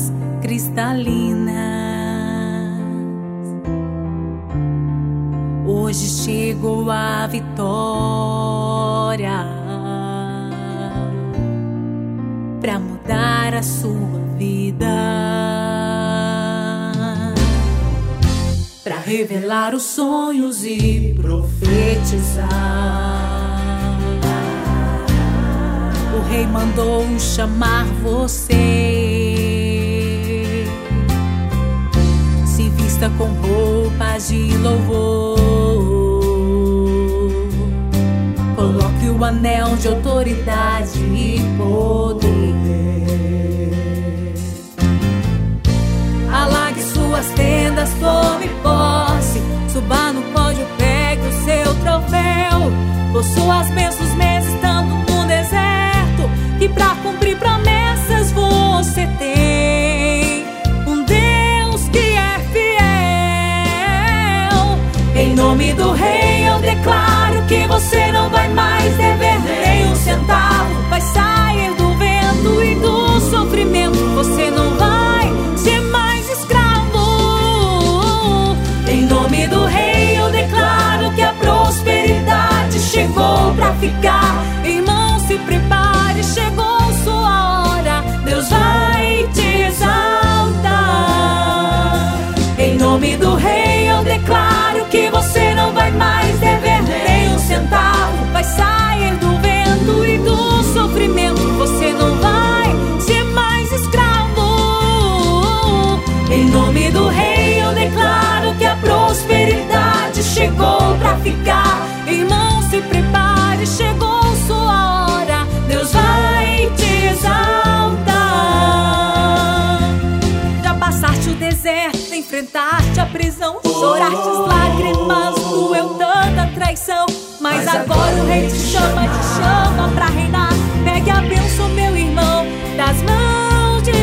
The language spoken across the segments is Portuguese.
águas cristalinas. Hoje chegou a vitória pra mudar a sua vida, pra revelar os sonhos e profetizar. O Rei mandou chamar você. Se vista com roupas de louvor, coloque o anel de autoridade e poder. Alague suas tendas, tome posse. Suba no pódio, pegue o seu troféu. Por suas bênçãos meses estando no deserto, e pra cumprir promessas você tem um Deus que é fiel. Em nome do Rei eu declaro que você não vai mais dever nem um centavo. Vai sair do vento e do sofrimento. Você não vai ser mais escravo. Em nome do Rei eu declaro que a prosperidade chegou pra ficar. Irmão, se prepare, chegou sua hora. Deus vai te exaltar. Em nome do Rei eu declaro que você não vai mais dever nem um centavo. Vai sair do vento e do sofrimento. Você não vai ser mais escravo. Em nome do Rei eu declaro que a prosperidade chegou pra ficar. Irmão, se prepare, chegou sua hora. Deus vai te exaltar. Já passaste o deserto, enfrentaste a prisão, choraste as lágrimas, doeu tanta traição. Mas agora o Rei te chama pra reinar. Pegue a bênção, meu irmão, das mãos de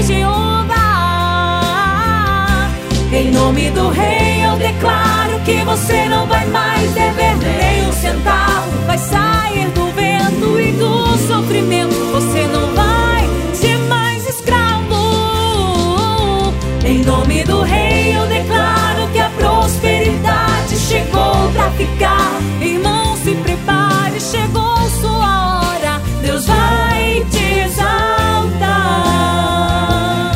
Jeová. Em nome do Rei eu declaro que você não vai mais dever nem um centavo. Vai sair do vento e do sofrimento. Você não vai ser mais escravo. Em nome do Rei eu declaro que a prosperidade chegou pra ficar. Irmão, se prepare, chegou sua hora. Deus vai te exaltar.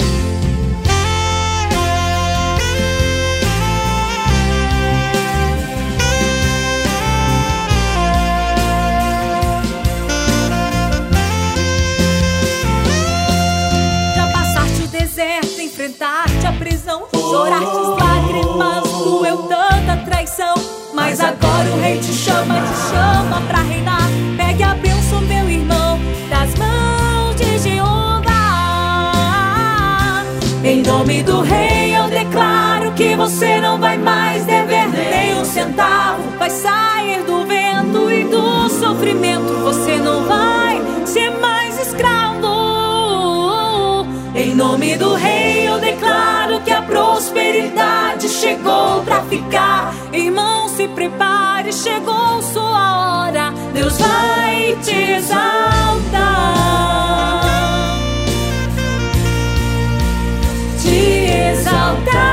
Já passaste o deserto, enfrentaste a prisão, choraste as lágrimas, doeu tanta traição. Mas agora o Rei te chama pra reinar. Pegue a bênção, meu irmão, das mãos de Jeová. Em nome do Rei eu declaro que você não vai mais dever nem um centavo. Vai sair do vento e do sofrimento. Você não vai ser mais escravo. Em nome do Rei eu declaro que a prosperidade chegou pra ficar. Irmão, se prepare, chegou sua hora. Deus vai te exaltar. Te exaltar.